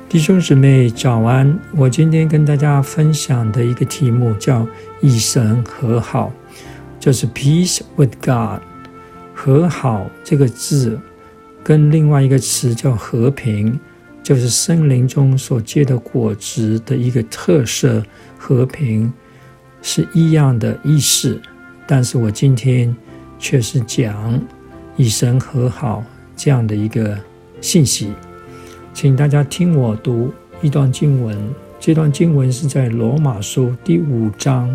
弟兄姊妹早安，我今天跟大家分享的一个题目叫与神和好，就是 Peace with God。 和好这个字跟另外一个词叫和平，就是圣灵中所结的果子的一个特色，和平是一样的意思，但是我今天却是讲与神和好这样的一个信息。请大家听我读一段经文，这段经文是在罗马书第5章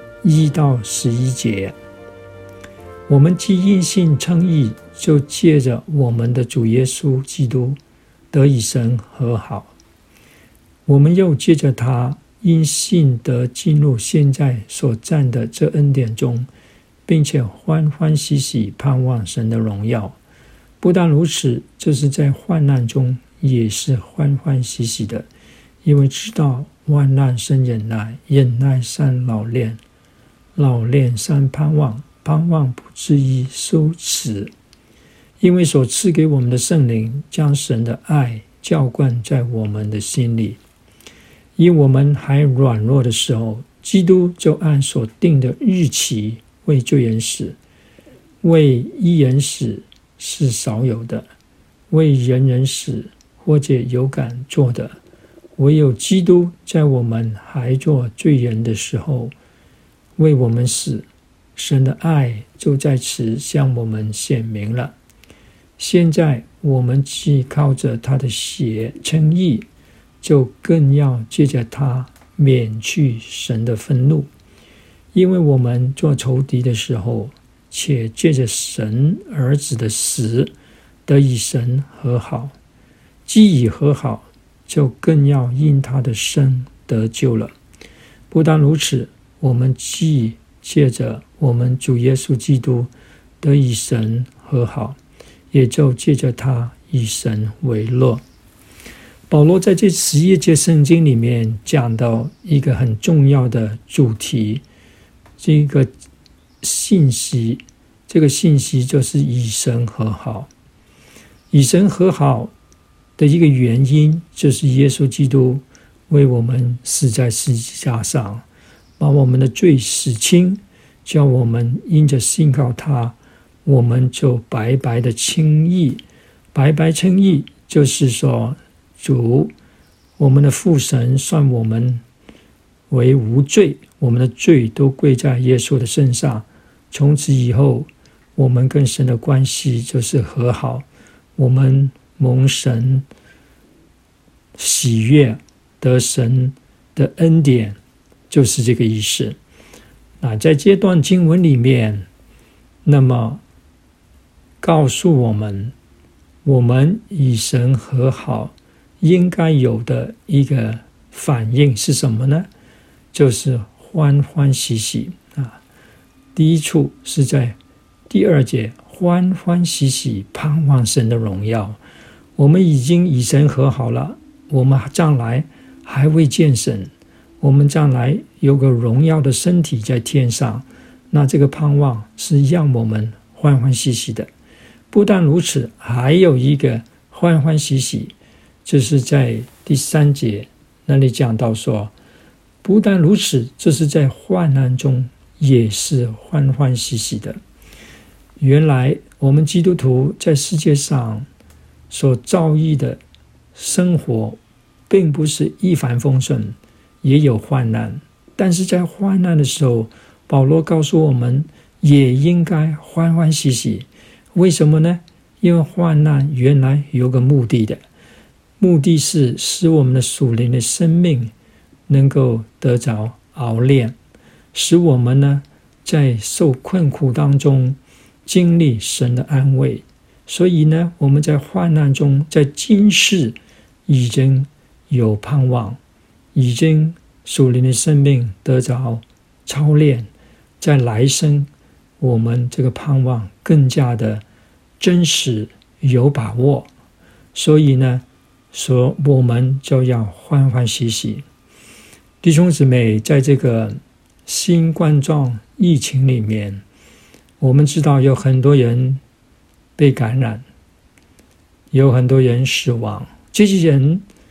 1到11节。我们既因信称义，就借着我们的主耶稣基督得与神和好。我们又借着他因信得进入现在所占的这恩典中，并且欢欢喜喜盼望神的荣耀。不但如此，就是在患难中也是欢欢喜喜的，因为知道万难生忍耐，忍耐生老练，老练生盼望，盼望不至于羞耻。因为所赐给我们的圣灵将神的爱浇灌在我们的心里。因我们还软弱的时候，基督就按所定的日期为罪人死，为义人死是少有的，为人人死或者有敢做的，唯有基督在我们还做罪人的时候为我们死，神的爱就在此向我们显明了。现在我们既靠着他的血称义，就更要借着他免去神的愤怒。因为我们做仇敌的时候，且借着神儿子的死得与神和好，既已和好，就更要因他的生得救了。不但如此，我们既借着我们主耶稣基督得与神和好，也就借着他与神为乐。保罗在这11节圣经里面讲到一个很重要的主题，这个信息就是与神和好。与神和好的一个原因，就是耶稣基督为我们死在十字架上，把我们的罪洗清，叫我们因着信靠他，我们就白白的称义。白白称义就是说，主，我们的父神算我们为无罪，我们的罪都归在耶稣的身上。从此以后，我们跟神的关系就是和好，我们蒙神喜悦，得神的恩典，就是这个意思。那在这段经文里面，那么告诉我们，我们与神和好应该有的一个反应是什么呢？就是欢欢喜喜啊。第一处是在第2节，欢欢喜喜盼望神的荣耀。我们已经与神和好了，我们将来还会见神，我们将来有个荣耀的身体在天上，那这个盼望是让我们欢欢喜喜的。不但如此，还有一个欢欢喜喜，就是在第3节那里讲到说，不但如此，就是在患难中也是欢欢喜喜的。原来我们基督徒在世界上所遭遇的生活并不是一帆风顺，也有患难，但是在患难的时候，保罗告诉我们也应该欢欢喜喜。为什么呢？因为患难原来有个目的的，目的是使我们的属灵的生命能够得着熬炼，使我们呢在受困苦当中经历神的安慰。所以呢，我们在患难中，在今世已经有盼望，已经属灵的生命得着操练，在来生我们这个盼望更加的真实有把握。所以呢，说我们就要欢欢喜喜。弟兄姊妹，在这个新冠状疫情里面，我们知道有很多人被感染，有很多人死亡，这些人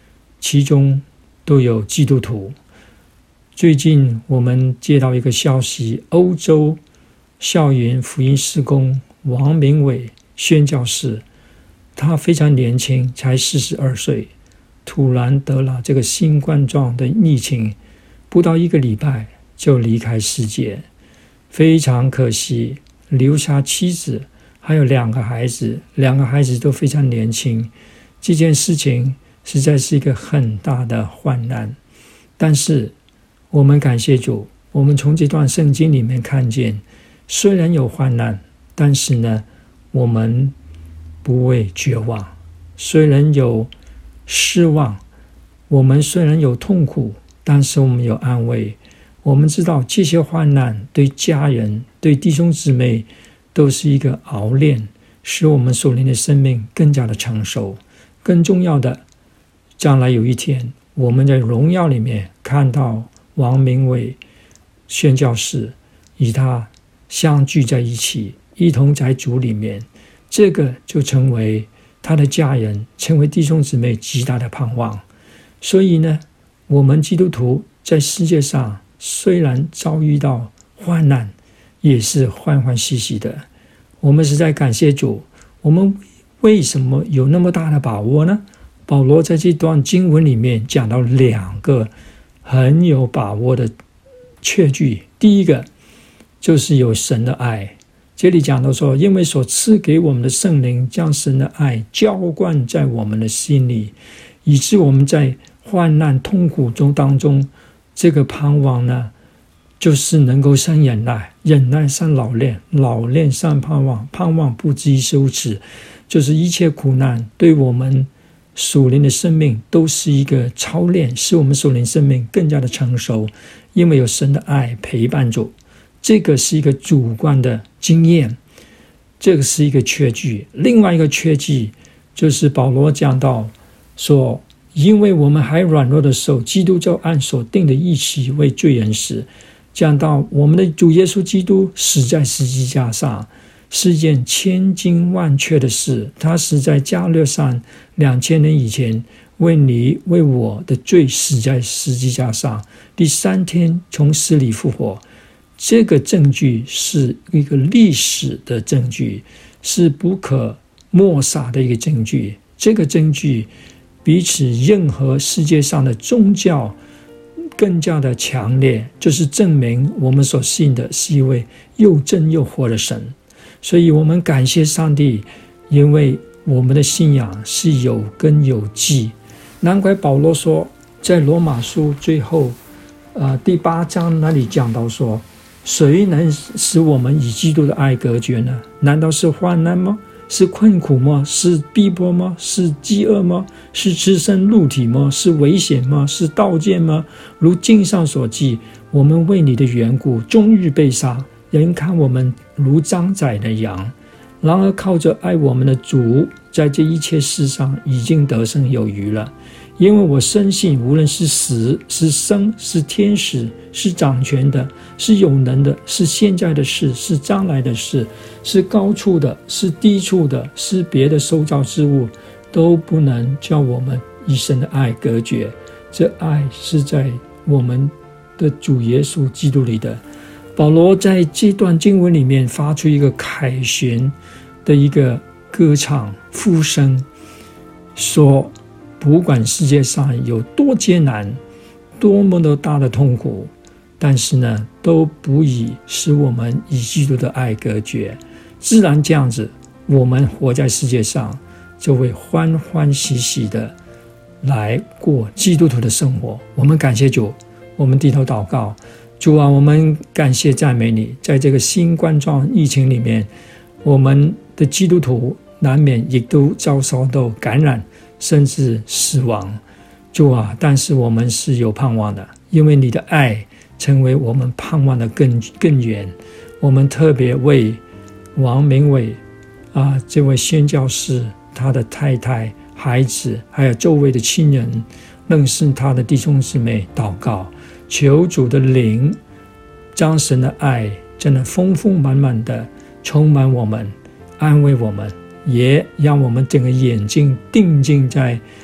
其中都有基督徒。最近我们接到一个消息，欧洲校园福音事工王明伟宣教士，他非常年轻，才42岁，突然得了这个新冠状的疫情，不到1个礼拜就离开世界，非常可惜，留下妻子还有2个孩子，2个孩子都非常年轻。这件事情实在是一个很大的患难，但是我们感谢主，我们从这段圣经里面看见，虽然有患难，但是呢，我们不会绝望；虽然有失望，我们虽然有痛苦，但是我们有安慰。我们知道这些患难对家人、对弟兄姊妹都是一个熬炼，使我们属灵的生命更加的成熟。更重要的，将来有一天，我们在荣耀里面看到王明伟宣教士与他相聚在一起，一同在主里面，这个就成为他的家人，成为弟兄姊妹极大的盼望。所以呢，我们基督徒在世界上虽然遭遇到患难，也是欢欢喜喜的。我们实在感谢主。我们为什么有那么大的把握呢？保罗在这段经文里面讲到2个很有把握的确据。第一个就是有神的爱，这里讲到说，因为所赐给我们的圣灵将神的爱浇灌在我们的心里，以致我们在患难痛苦中当中，这个盼望呢，就是能够生忍耐，忍耐生老练，老练生盼望，盼望不至于羞耻。就是一切苦难对我们属灵的生命都是一个操练，使我们属灵生命更加的成熟，因为有神的爱陪伴着。这个是一个主观的经验，这个是一个确据。另外一个确据就是保罗讲到说，因为我们还软弱的时候，基督就按所定的义期为罪人死。讲到我们的主耶稣基督死在十字架上，是一件千真万确的事。他死在加略山2000年以前，为你为我的罪死在十字架上，第3天从死里复活。这个证据是一个历史的证据，是不可抹杀的一个证据。这个证据比起任何世界上的宗教更加的强烈，就是证明我们所信的是一位又真又活的神。所以我们感谢上帝，因为我们的信仰是有根有基。难怪保罗说，在罗马书最后第8章那里讲到说，谁能使我们与基督的爱隔绝呢？难道是患难吗？是困苦吗？是逼迫吗？是饥饿吗？是赤身露体吗？是危险吗？是刀剑吗？如经上所记，我们为你的缘故终日被杀，人看我们如将宰的羊。然而靠着爱我们的主，在这一切事上已经得胜有余了。因为我深信，无论是死是生，是天使，是掌权的，是有能的，是现在的事，是将来的事，是高处的，是低处的，是别的受造之物，都不能叫我们与神的爱隔绝。这爱是在我们的主耶稣基督里的。保罗在这段经文里面发出一个凯旋的一个歌唱呼声，说不管世界上有多艰难，多么的大的痛苦，但是呢，都不以使我们与基督的爱隔绝。自然这样子，我们活在世界上就会欢欢喜喜的来过基督徒的生活。我们感谢主，我们低头祷告。主啊，我们感谢赞美你，在这个新冠状疫情里面，我们的基督徒难免也都遭受到感染，甚至死亡。主啊，但是我们是有盼望的，因为你的爱成为我们盼望的根源。我们特别为王明伟这位宣教士，他的太太、孩子，还有周围的亲人，认识他的弟兄姊妹祷告，求主的灵将神的爱真的丰丰满满的充满我们，安慰我们，也让我们整个眼睛定睛在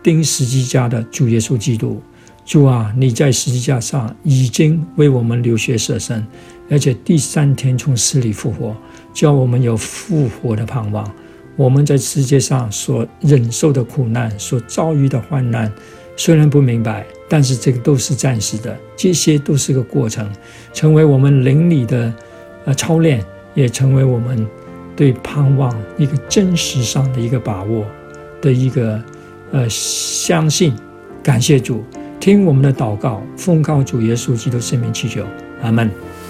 钉十字架的主耶稣基督。主啊，你在十字架上已经为我们流血舍身，而且第3天从死里复活，叫我们有复活的盼望。我们在世界上所忍受的苦难，所遭遇的患难，虽然不明白，但是这个都是暂时的，这些都是个过程，成为我们灵里的操练，也成为我们对盼望一个真实上的一个把握的一个相信。感谢主，听我们的祷告，奉靠主耶稣基督圣名祈求，阿们。